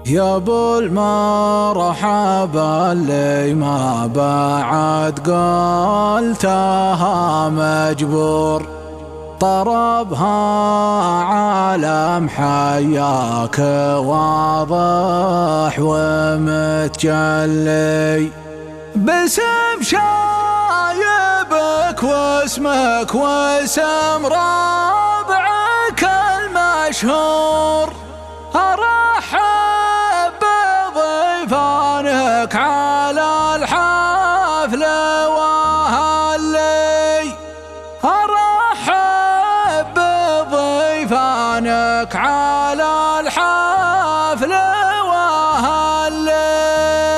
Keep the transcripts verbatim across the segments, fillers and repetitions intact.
يا ابو المرحبا اللي ما بعد قلتها مجبور، طربها عالم حياك واضح ومتجلي، باسم شايبك واسمك واسم ربعك المشهور، أرحب بضيفانك على الحفل وهلي، أرحب بضيفانك على الحفل وهلي.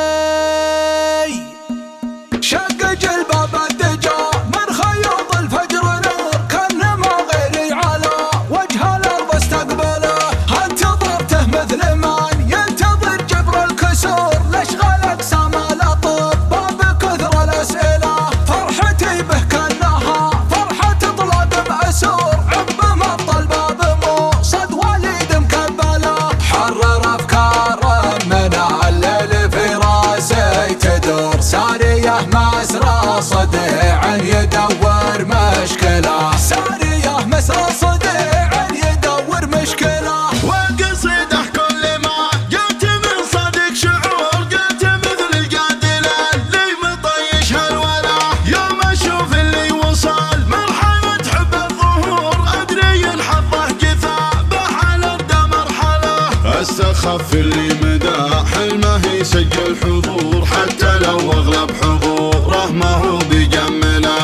شق جلباب الدجا من خيوط الفجر نور، كانما غيري على وجه الارض استقبله، انتظرته مثل من ينتظر جبر الكسور، لاشغال اقسام الاطباء بكثر الاسئله، فرحتي به كانها فرحه طلاب ماسور، عقب ما بطل باب موصد وليد مكبله، حرر افكار من الليل في راسي تدور، ساريه مسرى صديع يدور مشكله، ساريه مسرى صديع يدور مشكله. وقصيده كل ما جات من صدق شعور، جات مثل القاتله اللي مطيش هالولا، يوم اشوف اللي وصل مرحله حب الظهور، ادري حظه كثابه على ابدا مرحله، استخف اللي مدى حلمه يسجل حضور، حتى لو اغلب حضوره ما هو بيجمله،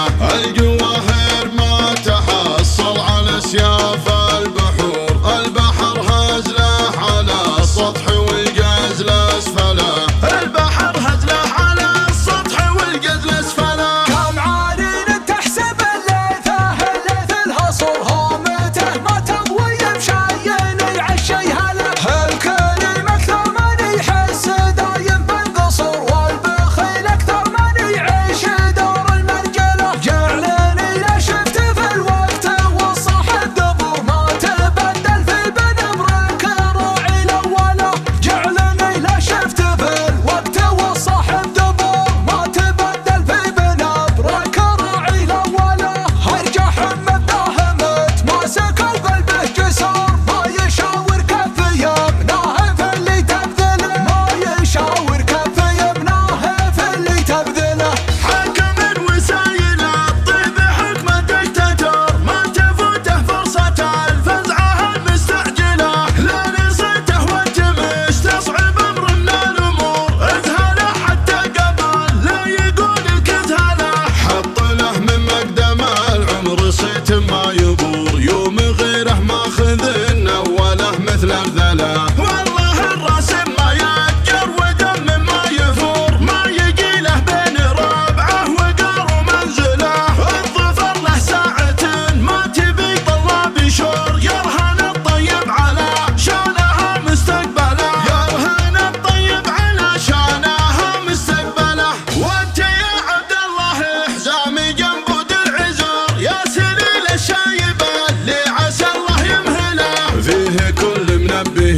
الجواهر ما تحصل على سياف البحور، البحر هزله على السطح والجزل اسفله، البحر هزله على السطح والجزل اسفله. كم عارين تحسب الليثه الليث الهصور، هامته ما تضوي بشيء يعشيها له، الكريم اكثر من يحس دايم بالقصور، والبخيل اكثر من يعيش دور المرجله، جعلني لا شفت في الوقت والصاحب دبور، ما تبدل في بنبرك راعي الاوله، جعلني لا شفت في الوقت والصاحب دبور، ما تبدل في بنبرك راعي الاوله، ارجح مبداه متماسك قلبه جسور، ما يشاور كف يمناه في اللي تبذله، ما يشاور كف يمناه في اللي تبذله. حكم من وسايل الطيب حكمتك تجر، ما تفوته فرصة الفزعة المستعجلة، لا نسيته وانت مستصعب امر من الامور، اذهله حتى قبل لا يقول الكذهله، حط له من مقدم العمر صيت ما يبور، يوم غيره ماخذ اوله مثل الذله، والله الراسم ما يأجر ودم ما يفور، ما يجي له بين ربعه وقار ومنزله، الظفر له ساعة ما تبي طلاب شور، يرهن الطيب على شانها مستقبله، يرهن الطيب على شانها مستقبله، وانت يا عبد الله حزامي جنب درع زور، يا سليل الشايب اللي عسى الله يمهله، فيه كل منبه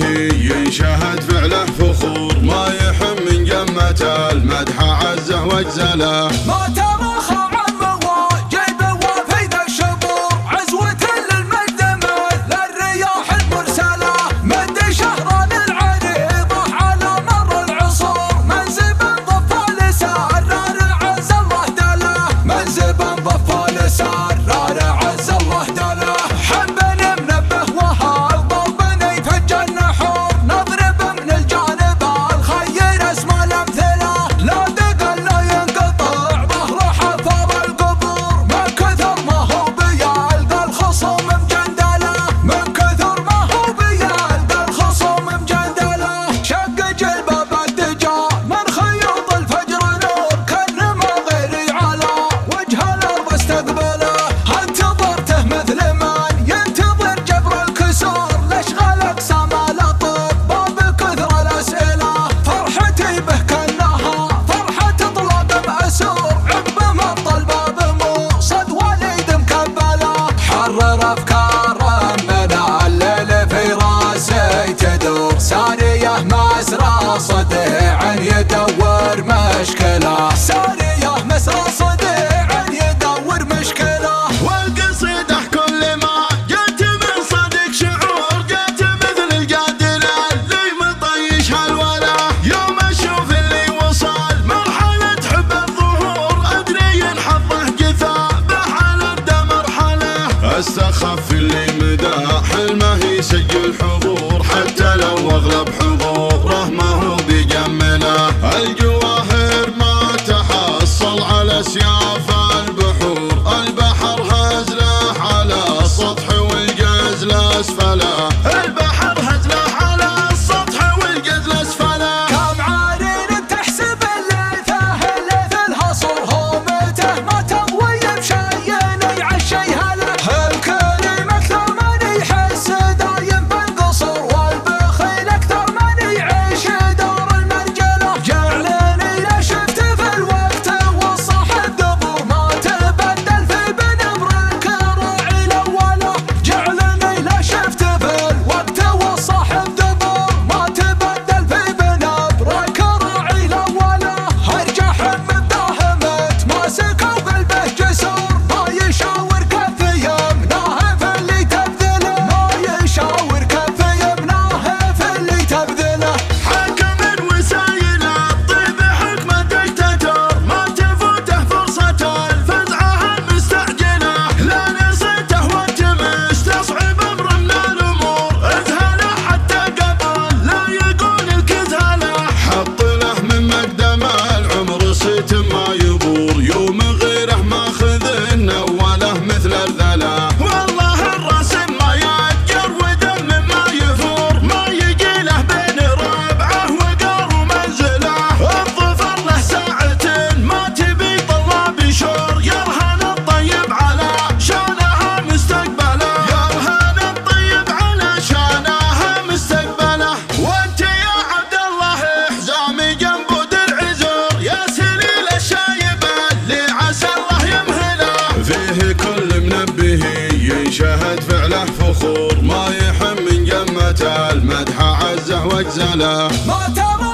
ينشهد فعله فخور، ما يحم من جمة المدح عزه واجزله. ما تراخى عن مواجب وفي ذا الشبور، عزوة للمجد مثل الرياح المرسلة، مد شهران العريضة على مر العصور، منزب ضفى لسرار عز الله دله، منزب ضفى لسرار عز الله دله، حبني منبه وهال ضربني فج النحور، نضرب من الجانب الخير اسمى الامثله، لا دقل لا ينقطع سارية مسرى صديع يدور مشكلة. والقصيدة كل ما جت من صدق شعور جت مثل الجادلة اللي مطيش هالولا. يوم اشوف اللي وصل مرحلة حب الظهور ادري حظه جثا بحالة مرحلة. استخف اللي مدى حلمه يسجل حضور حتى لو اغلب حضوره ما هو بيجمله. الجواهر ما تحصل على سياف البحور البحر هزله على السطح والجزل اسفله. البحر هزله على السطح والجزل اسفله. كم عارين تحسب الليثه الليث الهصر هومته ما تضوي بشيء يعشيها له. الكل اكثر من يحس دايم بالقصر والبخيل اكثر من يعيش دار المرجله. جعلني لا شفت في الوقت والصاحب دبر ما تبدل في بنبرك راعي الاوله. جعلني لا شفت في الوقت والصاحب دبر ما تبدل في بنبرك راعي الاوله. ارجح من داهمت ماسكه وقلبه جسور ما يشاور كف يمناه في اللي تبذله. ما يشاور كف يمناه في اللي تبذله. حكم وسايل الطيب حكمة دكتاتور ما تفوته فرصة الفزعة المستعجلة. لا نسيته وانت مستصعب امر من الامور اذهله حتى قبل لا يقول الكذهله. حط له من مقدم العمر صيت ما يبور يوم غيره ماخذ النواله مثل الذله. والله الرسم ما يأجر ودم ما يفور ما يجي له بين ربعه وقار ومنزله. الظفر له ساعة ما تبي طلاب شور يرهن الطيب على شانها مستقبله. يرهن الطيب على شانها مستقبله. وانت يا عبد الله حزامي جنبه درع زور يا سليل الشايب اللي عسى الله يمهله. فيه كل منبه ينشهد فعله فخور ما يحم من جمة المدح عزه واجزله. ما ترى